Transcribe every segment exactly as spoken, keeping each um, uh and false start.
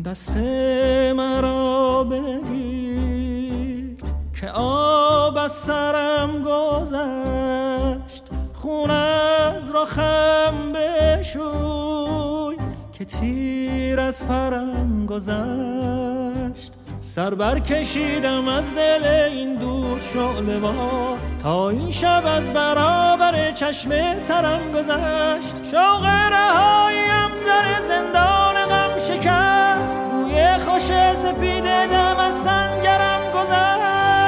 دست مرا بگیر که آب از سرم گذشت، خون از رخم بشوی که تیر از پرم گذشت. سر برکشیدم از دل این دود شعله وار تا این شب از برابر چشم ترم گذشت. شوق رهاییم در زندان غم شکست، روی خوش سپید دم از سنگرم گذشت.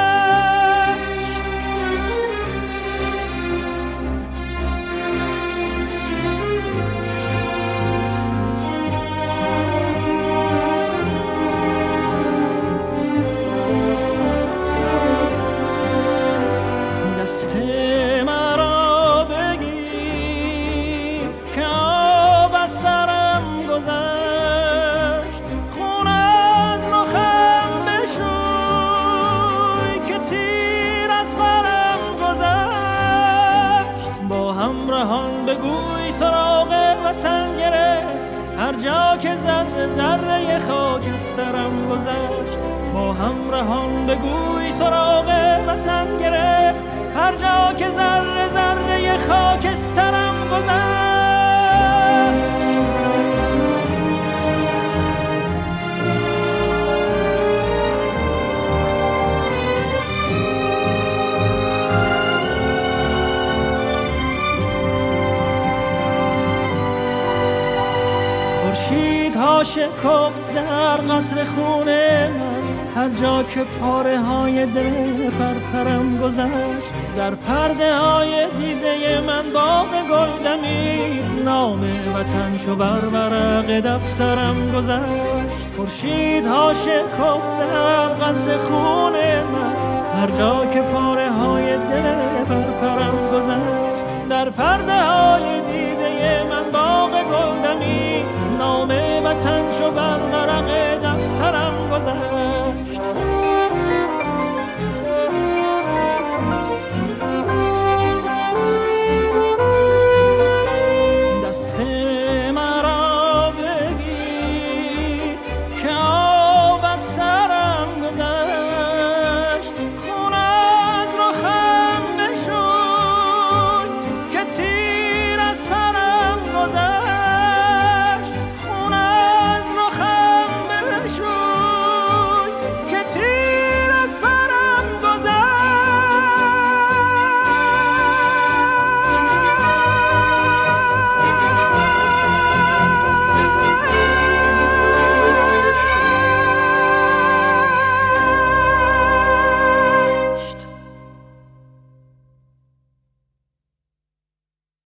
بگوی سراغ وطن گرفت هر جا که ذره ذره خاکسترم گذشت. با همراهان بگوی سراغ وطن گرفت هر جا که ذره ذره خاکسترم گذشت. خورشیدها شکفت زر قطر خون من هر جا که پاره های دل پرپرم گذشت. در پرده های دیده من باغ گل دمید، نام وطن چو بر ورق دفترم گذشت. خورشیدها شکفت زر قطر خون من هر جا که پاره های دل پرپرم گذشت. در پرده های دیده من باغ گل دمید، نام وطن چو بر ورق دفترم گذشت.